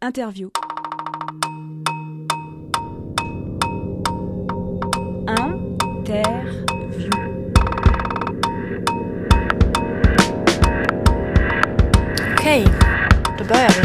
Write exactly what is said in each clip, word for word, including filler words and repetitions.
Interview. Interview. Okej, då börjar vi.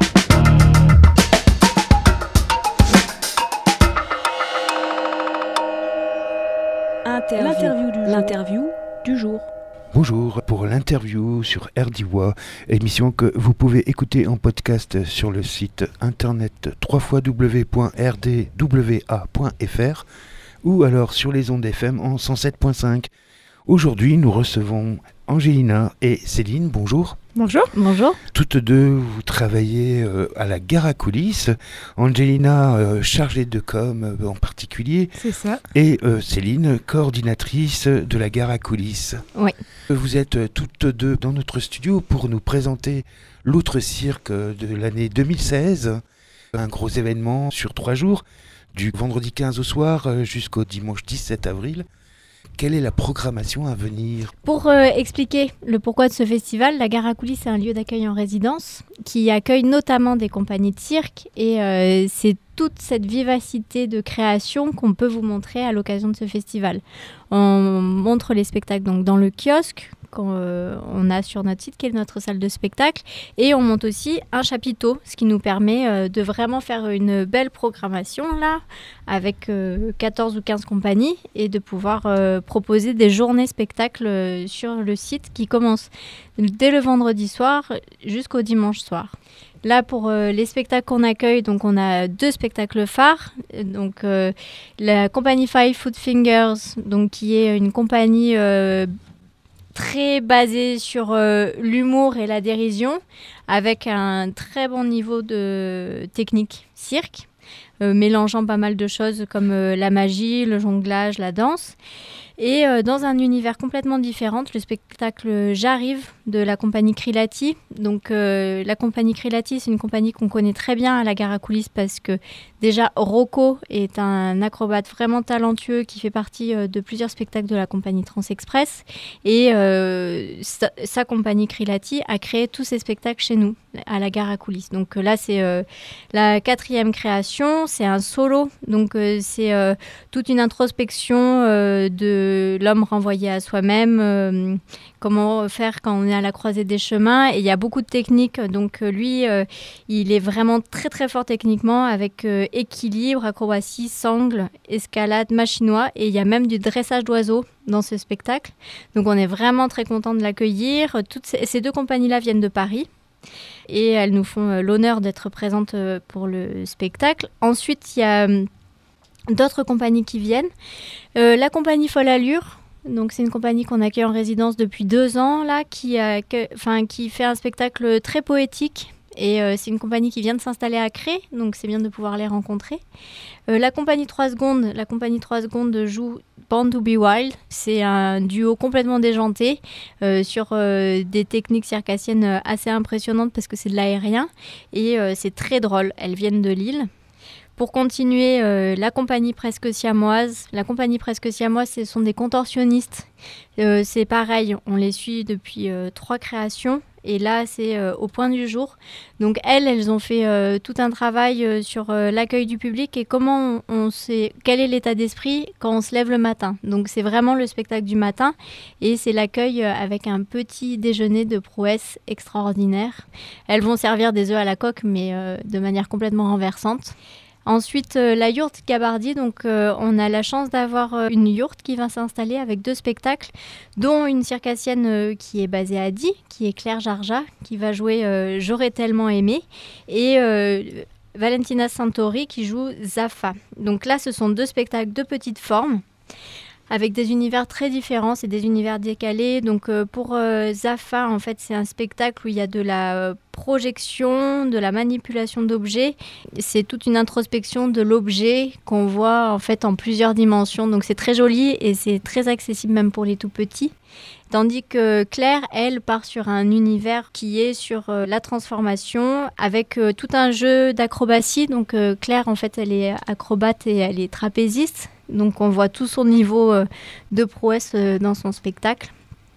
Interview. L'interview du jour. L'interview du jour. Bonjour pour l'interview sur R D W A, émission que vous pouvez écouter en podcast sur le site internet w w w point r d w a point f r ou alors sur les ondes F M en cent sept point cinq. Aujourd'hui, nous recevons Angelina et Céline. Bonjour. Bonjour. Bonjour. Toutes deux, vous travaillez euh, à la Gare à Coulisses. Angelina, euh, chargée de com euh, en particulier. C'est ça. Et euh, Céline, coordinatrice de la Gare à Coulisses. Oui. Vous êtes euh, toutes deux dans notre studio pour nous présenter l'Outre Cirque de l'année deux mille seize. Un gros événement sur trois jours, du vendredi quinze au soir euh, jusqu'au dimanche dix-sept avril. Quelle est la programmation à venir ? Pour euh, expliquer le pourquoi de ce festival, la Gare à Coulisses est un lieu d'accueil en résidence qui accueille notamment des compagnies de cirque et euh, c'est toute cette vivacité de création qu'on peut vous montrer à l'occasion de ce festival. On montre les spectacles donc dans le kiosque qu'on euh, on a sur notre site qui est notre salle de spectacle et on monte aussi un chapiteau, ce qui nous permet euh, de vraiment faire une belle programmation là avec euh, quatorze ou quinze compagnies et de pouvoir euh, proposer des journées spectacles euh, sur le site qui commencent dès le vendredi soir jusqu'au dimanche soir. Là, pour euh, les spectacles qu'on accueille, donc on a deux spectacles phares. Donc, euh, la compagnie Five Foot Fingers, donc, qui est une compagnie euh, très basée sur euh, l'humour et la dérision, avec un très bon niveau de technique cirque, euh, mélangeant pas mal de choses comme euh, la magie, le jonglage, la danse. Et euh, dans un univers complètement différent, le spectacle J'arrive de la compagnie Krilati. Donc euh, la compagnie Krilati, c'est une compagnie qu'on connaît très bien à la Gare à Coulisses parce que déjà Rocco est un acrobate vraiment talentueux qui fait partie euh, de plusieurs spectacles de la compagnie Transexpress. Et euh, sa, sa compagnie Krilati a créé tous ces spectacles chez nous, à la Gare à Coulisses. Donc euh, là, c'est euh, la quatrième création, c'est un solo. Donc euh, c'est euh, toute une introspection euh, de l'homme renvoyé à soi-même, euh, comment faire quand on est à la croisée des chemins. Et il y a beaucoup de techniques. Donc euh, lui, euh, il est vraiment très très fort techniquement avec euh, équilibre, acrobatie, sangle, escalade, machinois. Et il y a même du dressage d'oiseaux dans ce spectacle. Donc on est vraiment très content de l'accueillir. Toutes ces, ces deux compagnies-là viennent de Paris. Et elles nous font euh, l'honneur d'être présentes euh, pour le spectacle. Ensuite, il y a euh, d'autres compagnies qui viennent. Euh, la compagnie Folle Allure, donc c'est une compagnie qu'on accueille en résidence depuis deux ans, là, qui, a, que, qui fait un spectacle très poétique. Et euh, c'est une compagnie qui vient de s'installer à Cré, donc c'est bien de pouvoir les rencontrer. Euh, la compagnie trois secondes, la compagnie trois secondes joue Born to be Wild. C'est un duo complètement déjanté euh, sur euh, des techniques circassiennes assez impressionnantes parce que c'est de l'aérien. Et euh, c'est très drôle. Elles viennent de Lille. Pour continuer, euh, la compagnie Presque Siamoise. La compagnie Presque Siamoise, ce sont des contorsionnistes. Euh, c'est pareil, on les suit depuis euh, trois créations. Et là, c'est euh, au point du jour. Donc, elles, elles ont fait euh, tout un travail euh, sur euh, l'accueil du public et comment on, on sait, quel est l'état d'esprit quand on se lève le matin. Donc, c'est vraiment le spectacle du matin et c'est l'accueil euh, avec un petit déjeuner de prouesse extraordinaire. Elles vont servir des œufs à la coque, mais euh, de manière complètement renversante. Ensuite, euh, la yourte Gabardi, donc euh, on a la chance d'avoir euh, une yourte qui va s'installer avec deux spectacles, dont une circassienne euh, qui est basée à Die, qui est Claire Jarja, qui va jouer euh, J'aurais tellement aimé, et euh, Valentina Santori qui joue Zafa. Donc là, ce sont deux spectacles de petite forme, avec des univers très différents, c'est des univers décalés. Donc euh, pour euh, Zafa, en fait, c'est un spectacle où il y a de la euh, projection, de la manipulation d'objets. C'est toute une introspection de l'objet qu'on voit en fait en plusieurs dimensions. Donc c'est très joli et c'est très accessible même pour les tout petits. Tandis que Claire, elle, part sur un univers qui est sur euh, la transformation avec euh, tout un jeu d'acrobatie. Donc euh, Claire, en fait, elle est acrobate et elle est trapéziste. Donc on voit tout son niveau euh, de prouesse euh, dans son spectacle.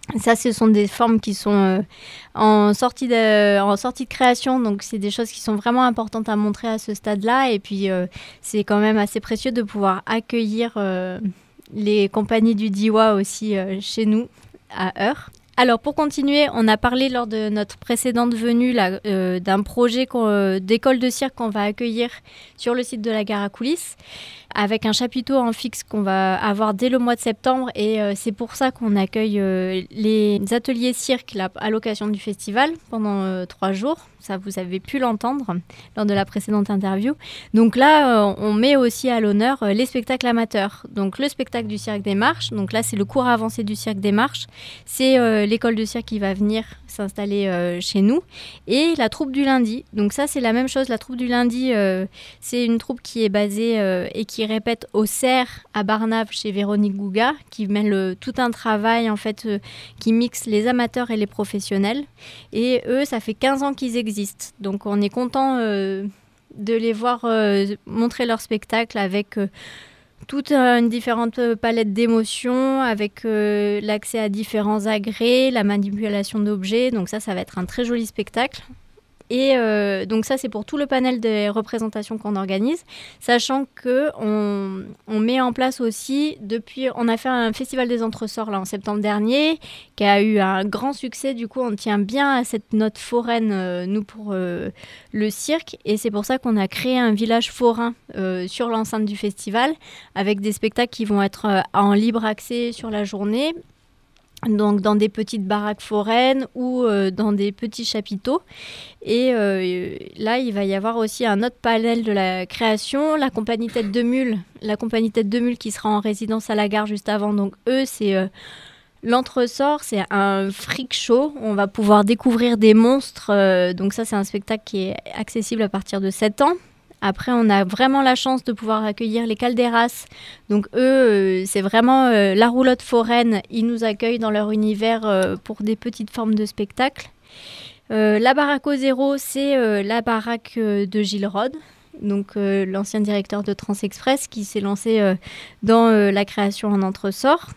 Ça, ce sont des formes qui sont euh, en, sortie de, en sortie de création, donc c'est des choses qui sont vraiment importantes à montrer à ce stade-là. Et puis, euh, c'est quand même assez précieux de pouvoir accueillir euh, les compagnies du D I W A aussi euh, chez nous, à Eurre. Alors, pour continuer, on a parlé lors de notre précédente venue là, euh, d'un projet euh, d'école de cirque qu'on va accueillir sur le site de la gare à coulisses, avec un chapiteau en fixe qu'on va avoir dès le mois de septembre. Et euh, c'est pour ça qu'on accueille euh, les ateliers cirque là, à l'occasion du festival pendant euh, trois jours. Ça, vous avez pu l'entendre lors de la précédente interview. Donc là, euh, on met aussi à l'honneur euh, les spectacles amateurs. Donc le spectacle du Cirque des Marches. Donc là, c'est le cours avancé du Cirque des Marches. C'est euh, l'école de cirque qui va venir s'installer euh, chez nous. Et la troupe du lundi. Donc ça, c'est la même chose. La troupe du lundi, euh, c'est une troupe qui est basée euh, et qui répète au Cerf à Barnave chez Véronique Gouga, qui mène le, tout un travail en fait, euh, qui mixe les amateurs et les professionnels. Et eux, ça fait quinze ans qu'ils existent. Donc on est content euh, de les voir euh, montrer leur spectacle avec euh, toute une différente palette d'émotions, avec euh, l'accès à différents agrès, la manipulation d'objets. Donc ça, ça va être un très joli spectacle. Et euh, donc ça, c'est pour tout le panel des représentations qu'on organise, sachant qu'on on met en place aussi, depuis, on a fait un festival des entresorts là, en septembre dernier, qui a eu un grand succès. Du coup, on tient bien à cette note foraine, euh, nous, pour euh, le cirque. Et c'est pour ça qu'on a créé un village forain euh, sur l'enceinte du festival, avec des spectacles qui vont être euh, en libre accès sur la journée, donc dans des petites baraques foraines ou euh, dans des petits chapiteaux. Et euh, là, il va y avoir aussi un autre panel de la création, la compagnie Tête de Mule, la compagnie Tête de Mule qui sera en résidence à la gare juste avant. Donc eux, c'est euh, l'entresort, c'est un freak show. On va pouvoir découvrir des monstres. Euh, donc ça, c'est un spectacle qui est accessible à partir de sept ans. Après, on a vraiment la chance de pouvoir accueillir les Calderas. Donc eux, euh, c'est vraiment euh, la roulotte foraine. Ils nous accueillent dans leur univers euh, pour des petites formes de spectacle. Euh, la baraque au zéro, c'est euh, la baraque euh, de Gilles Rode, donc euh, l'ancien directeur de Transexpress qui s'est lancé euh, dans euh, la création en entresort.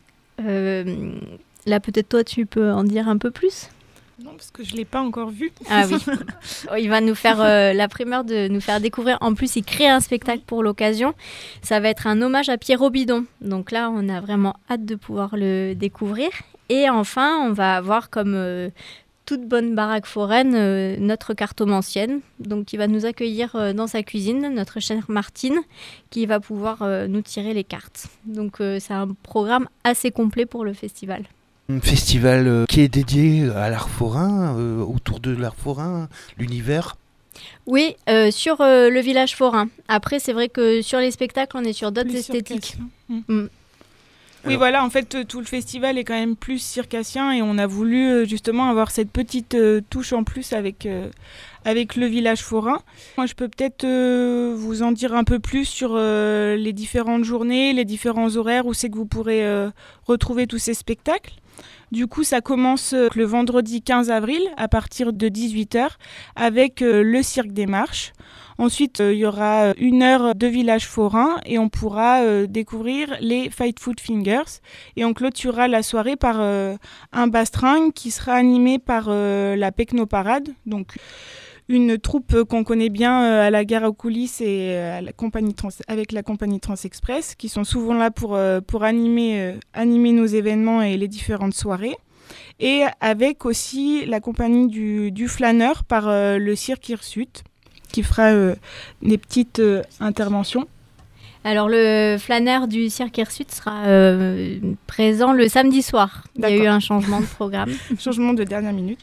Euh, là, peut-être toi, tu peux en dire un peu plus ? Non, parce que je ne l'ai pas encore vu. Ah oui, il va nous faire euh, la primeur de nous faire découvrir. En plus, il crée un spectacle pour l'occasion. Ça va être un hommage à Pierrot Bidon. Donc là, on a vraiment hâte de pouvoir le découvrir. Et enfin, on va avoir comme euh, toute bonne baraque foraine, euh, notre cartomancienne, donc qui va nous accueillir euh, dans sa cuisine, notre chère Martine, qui va pouvoir euh, nous tirer les cartes. Donc euh, c'est un programme assez complet pour le festival. Un festival euh, qui est dédié à l'art forain, euh, autour de l'art forain, l'univers. Oui, euh, sur euh, le village forain. Après, c'est vrai que sur les spectacles, on est sur d'autres Plus esthétiques. Mmh. Mm. Oui, Alors, voilà, en fait, euh, tout le festival est quand même plus circassien et on a voulu euh, justement avoir cette petite euh, touche en plus avec, euh, avec le village forain. Moi, je peux peut-être euh, vous en dire un peu plus sur euh, les différentes journées, les différents horaires où c'est que vous pourrez euh, retrouver tous ces spectacles. Du coup, ça commence euh, le vendredi quinze avril à partir de dix-huit heures avec euh, le Cirque des Marches. Ensuite, euh, il y aura une heure de village forain et on pourra euh, découvrir les Fight Food Fingers. Et on clôturera la soirée par euh, un bastring qui sera animé par euh, la Pecno Parade, donc une troupe qu'on connaît bien euh, à la gare aux coulisses et euh, à la compagnie Trans- avec la compagnie Transexpress, qui sont souvent là pour, euh, pour animer, euh, animer nos événements et les différentes soirées. Et avec aussi la compagnie du, du flâneur par euh, le Cirque Hirsute, qui fera euh, des petites euh, interventions. Alors, le flâneur du Cirque Hirsute sera euh, présent le samedi soir. D'accord. Il y a eu un changement de programme. Changement de dernière minute.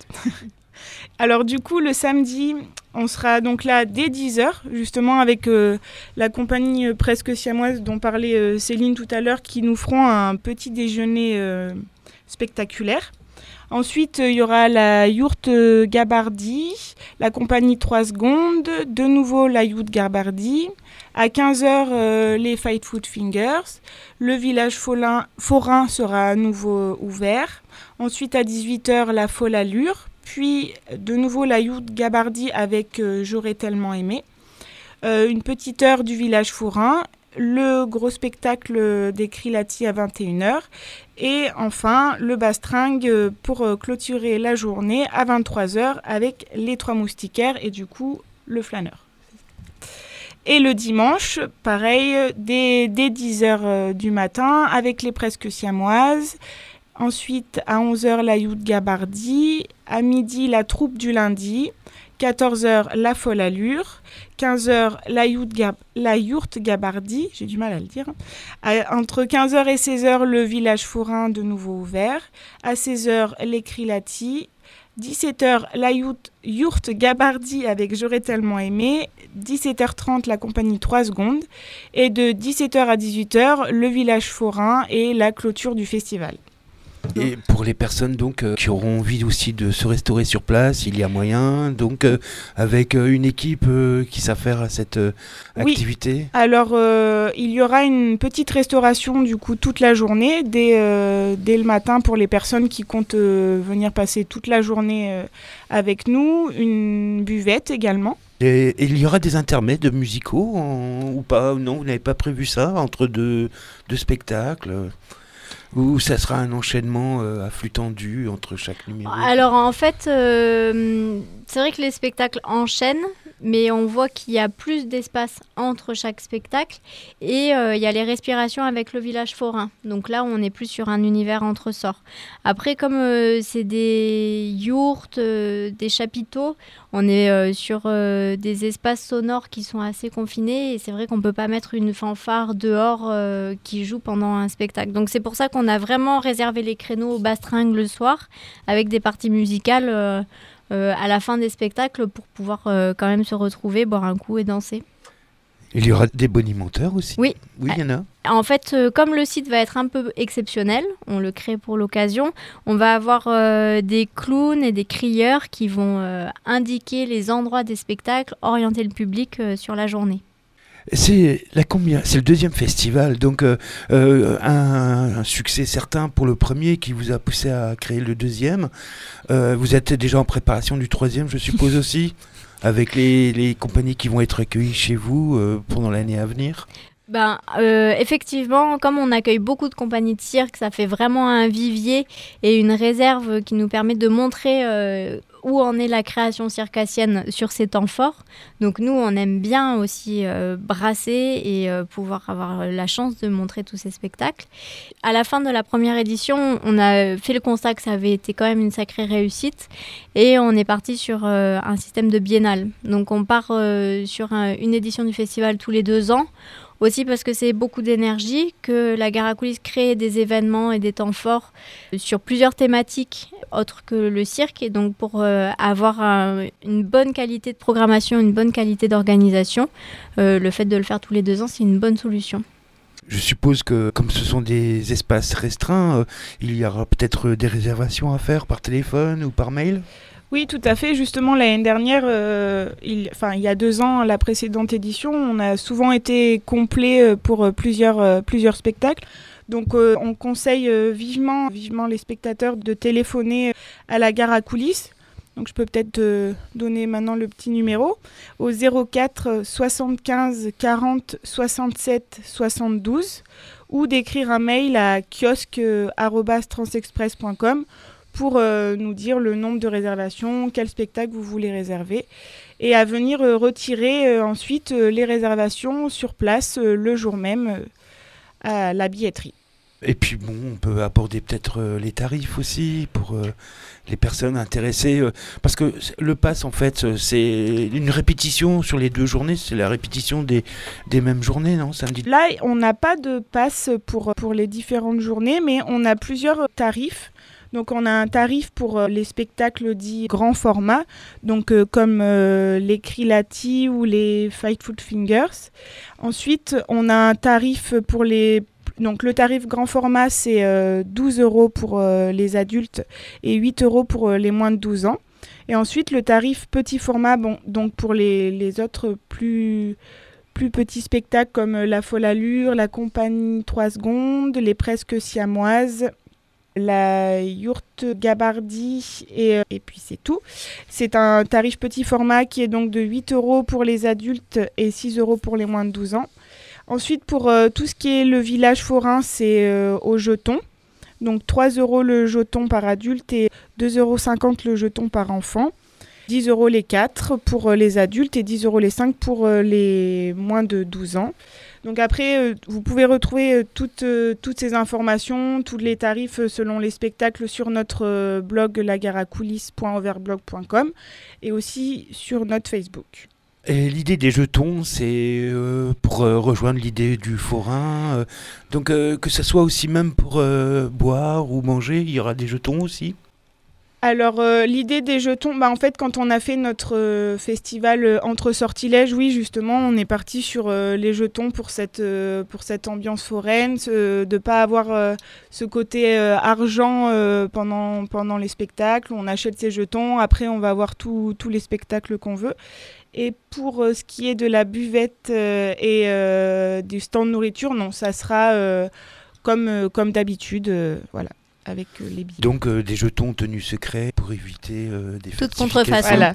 Alors du coup, le samedi, on sera donc là dès dix heures, justement avec euh, la compagnie euh, presque siamoise dont parlait euh, Céline tout à l'heure, qui nous feront un petit déjeuner euh, spectaculaire. Ensuite, il euh, y aura la yourte euh, Gabardie, la compagnie trois secondes, de nouveau la yourte Gabardie. À quinze heures, euh, les Fight Food Fingers. Le village forain, forain sera à nouveau ouvert. Ensuite, à dix-huit heures, la folle allure. Puis, de nouveau, la yourte Gabardie avec euh, J'aurais tellement aimé. Euh, une petite heure du village forain. le gros spectacle des Krilati à vingt et une heures et enfin le bastringue pour clôturer la journée à vingt-trois heures avec les trois moustiquaires et du coup le flâneur. Et le dimanche, pareil, dès, dès dix heures du matin avec les presque siamoises. Ensuite, à onze heures, la yourte Gabardi. À midi, la troupe du lundi. quatorze heures, la folle allure. quinze heures, la yourte, Gab- la yourte Gabardi. J'ai du mal à le dire. À, entre quinze heures et seize heures, le village forain de nouveau ouvert. À seize heures, les Krilati. dix-sept heures, la yourte, yourte Gabardi avec J'aurais tellement aimé. dix-sept heures trente, la compagnie trois secondes. Et de dix-sept heures à dix-huit heures, le village forain et la clôture du festival. Et pour les personnes donc euh, qui auront envie aussi de se restaurer sur place, il y a moyen, donc euh, avec euh, une équipe euh, qui s'affaire à cette euh, oui. activité. Alors euh, il y aura une petite restauration du coup toute la journée, dès, euh, dès le matin pour les personnes qui comptent euh, venir passer toute la journée euh, avec nous, une buvette également. Et, et il y aura des intermèdes musicaux en, ou pas? Non, vous n'avez pas prévu ça entre deux, deux spectacles? Ou ça sera un enchaînement euh, à flux tendu entre chaque numéro? Alors en fait, euh, c'est vrai que les spectacles enchaînent, mais on voit qu'il y a plus d'espace entre chaque spectacle et euh, il y a les respirations avec le village forain. Donc là, on est plus sur un univers entre sorts. Après, comme euh, c'est des yourtes, euh, des chapiteaux, on est euh, sur euh, des espaces sonores qui sont assez confinés et c'est vrai qu'on ne peut pas mettre une fanfare dehors euh, qui joue pendant un spectacle. Donc c'est pour ça qu'on a vraiment réservé les créneaux au bastringue le soir avec des parties musicales euh, euh, à la fin des spectacles pour pouvoir euh, quand même se retrouver, boire un coup et danser. Il y aura des bonimenteurs aussi? Oui. Oui, il y en a. En fait, euh, comme le site va être un peu exceptionnel, on le crée pour l'occasion, on va avoir euh, des clowns et des crieurs qui vont euh, indiquer les endroits des spectacles, orienter le public euh, sur la journée. C'est la combien? C'est le deuxième festival, donc euh, euh, un, un succès certain pour le premier qui vous a poussé à créer le deuxième. Euh, vous êtes déjà en préparation du troisième, je suppose aussi, avec les, les compagnies qui vont être accueillies chez vous euh, pendant l'année à venir. Ben, euh, effectivement, comme on accueille beaucoup de compagnies de cirque, ça fait vraiment un vivier et une réserve qui nous permet de montrer euh, où en est la création circassienne sur ces temps forts. Donc nous, on aime bien aussi euh, brasser et euh, pouvoir avoir la chance de montrer tous ces spectacles. À la fin de la première édition, on a fait le constat que ça avait été quand même une sacrée réussite et on est parti sur euh, un système de biennale. Donc on part euh, sur un, une édition du festival tous les deux ans. Aussi parce que c'est beaucoup d'énergie, que la Gare à coulisses crée des événements et des temps forts sur plusieurs thématiques autres que le cirque. Et donc pour euh, avoir un, une bonne qualité de programmation, une bonne qualité d'organisation, euh, le fait de le faire tous les deux ans, c'est une bonne solution. Je suppose que comme ce sont des espaces restreints, euh, il y aura peut-être des réservations à faire par téléphone ou par mail? Oui, tout à fait. Justement, l'année dernière, euh, il, enfin, il y a deux ans, la précédente édition, on a souvent été complet pour plusieurs, euh, plusieurs spectacles. Donc, euh, on conseille euh, vivement, vivement les spectateurs de téléphoner à la Gare à coulisses. Donc, je peux peut-être euh, donner maintenant le petit numéro au zéro quatre soixante-quinze quarante soixante-sept soixante-douze ou d'écrire un mail à kiosque arobase transexpress point com pour euh, nous dire le nombre de réservations, quel spectacle vous voulez réserver, et à venir euh, retirer euh, ensuite euh, les réservations sur place euh, le jour même euh, à la billetterie. Et puis bon, on peut aborder peut-être euh, les tarifs aussi pour euh, les personnes intéressées, euh, parce que le pass en fait c'est une répétition sur les deux journées, c'est la répétition des, des mêmes journées, non, samedi? Là, on n'a pas de pass pour, pour les différentes journées, mais on a plusieurs tarifs. Donc on a un tarif pour euh, les spectacles dits grand format, donc euh, comme euh, les Krilati ou les Fightful Fingers. Ensuite, on a un tarif pour les... Donc le tarif grand format, c'est euh, douze euros pour euh, les adultes et huit euros pour euh, les moins de douze ans. Et ensuite, le tarif petit format, bon, donc pour les, les autres plus... plus petits spectacles comme euh, La Folle Allure, La Compagnie trois secondes, Les Presque Siamoises, la yourte Gabardi et, euh, et puis c'est tout. C'est un tarif petit format qui est donc de huit euros pour les adultes et six euros pour les moins de douze ans. Ensuite, pour euh, tout ce qui est le village forain, c'est euh, au jeton. Donc trois euros le jeton par adulte et deux euros cinquante le jeton par enfant. dix euros les quatre pour les adultes et dix euros les cinq pour les moins de douze ans. Donc après, vous pouvez retrouver toutes, toutes ces informations, tous les tarifs selon les spectacles sur notre blog la gare à coulisses point overblog point com et aussi sur notre Facebook. Et l'idée des jetons, c'est euh, pour euh, rejoindre l'idée du forain. Euh, donc euh, que ce soit aussi même pour euh, boire ou manger, il y aura des jetons aussi ? Alors euh, l'idée des jetons, bah, en fait quand on a fait notre euh, festival euh, entre sortilèges, oui justement on est parti sur euh, les jetons pour cette, euh, pour cette ambiance foraine, euh, de ne pas avoir euh, ce côté euh, argent euh, pendant, pendant les spectacles. On achète ces jetons, après on va avoir tous les spectacles qu'on veut. Et pour euh, ce qui est de la buvette euh, et euh, du stand nourriture, non, ça sera euh, comme, euh, comme d'habitude, euh, voilà, avec euh, les billets. Donc euh, des jetons tenus secrets pour éviter euh, des toute falsifications. contrefaçon. Voilà.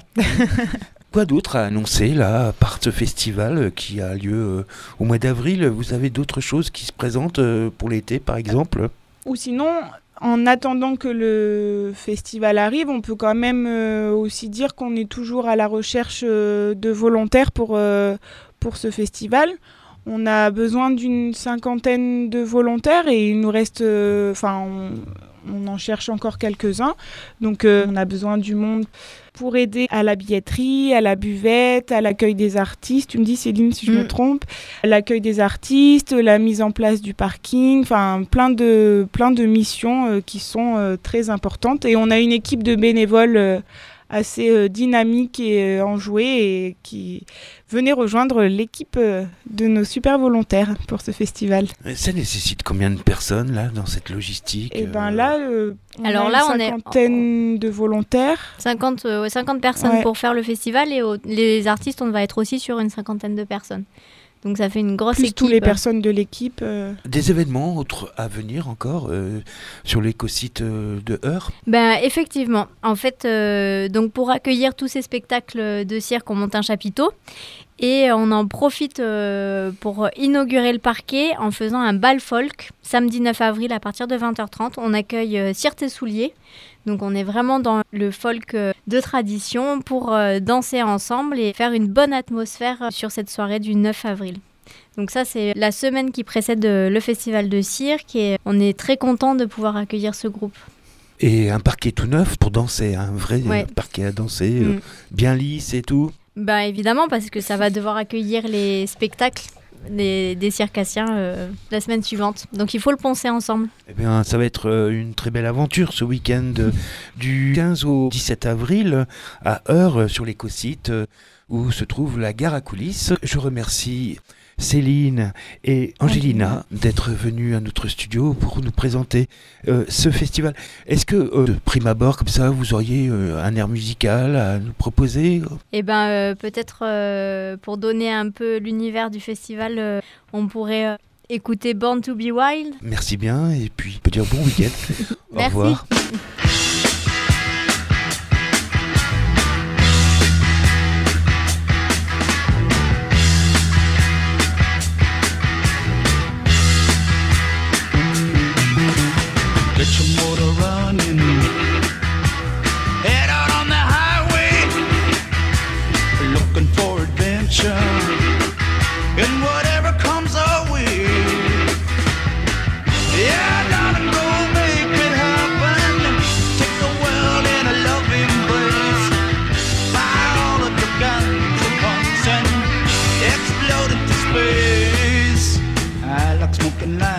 Quoi d'autre à annoncer là, à part ce festival euh, qui a lieu euh, au mois d'avril? Vous avez d'autres choses qui se présentent euh, pour l'été par exemple? Ou sinon, en attendant que le festival arrive, on peut quand même euh, aussi dire qu'on est toujours à la recherche euh, de volontaires pour, euh, pour ce festival. On a besoin d'une cinquantaine de volontaires et il nous reste... Enfin, euh, on, on en cherche encore quelques-uns. Donc, euh, on a besoin du monde pour aider à la billetterie, à la buvette, à l'accueil des artistes. Tu me dis, Céline, si je mmh. me trompe. L'accueil des artistes, la mise en place du parking. Enfin, plein de, plein de missions euh, qui sont euh, très importantes. Et on a une équipe de bénévoles... Euh, assez euh, dynamique et euh, enjouée et qui venait rejoindre l'équipe euh, de nos super volontaires pour ce festival. Ça nécessite combien de personnes là dans cette logistique? Et ben là, euh, on Alors a là, une cinquantaine on est... de volontaires. cinquante, euh, cinquante personnes ouais. pour faire le festival et au... les artistes, on va être aussi sur une cinquantaine de personnes. Donc ça fait une grosse Plus équipe. Tous les personnes de l'équipe. Euh... Des événements autres à venir encore euh, sur l'écosite euh, de Eure? Ben effectivement. En fait, euh, donc pour accueillir tous ces spectacles de cirque, on monte un chapiteau et on en profite euh, pour inaugurer le parquet en faisant un bal folk samedi neuf avril à partir de vingt heures trente. On accueille euh, Cire tes souliers. Donc on est vraiment dans le folk de tradition pour euh, danser ensemble et faire une bonne atmosphère sur cette soirée du neuf avril. Donc ça, c'est la semaine qui précède le festival de cirque et on est très content de pouvoir accueillir ce groupe. Et un parquet tout neuf pour danser, un vrai ouais. parquet à danser, mm. euh, bien lisse et tout? Bah évidemment, parce que ça va devoir accueillir les spectacles des, des circassiens euh, la semaine suivante. Donc il faut le penser ensemble. Eh bien, ça va être euh, une très belle aventure ce week-end euh, du quinze au dix-sept avril à Eure sur l'écosite euh, où se trouve la gare à coulisses. Je remercie Céline et Angelina d'être venues à notre studio pour nous présenter euh, ce festival. Est-ce que euh, de prime abord comme ça vous auriez euh, un air musical à nous proposer? Eh ben euh, peut-être euh, pour donner un peu l'univers du festival, euh, on pourrait euh, écouter Born to be Wild. Merci bien et puis on peut dire bon week-end. Au Merci. revoir. Get your motor running, head out on the highway, looking for adventure, and whatever comes our way. Yeah, gotta go make it happen, take the world in a loving embrace, fire all of the guns at once and explode into space. I like smoking like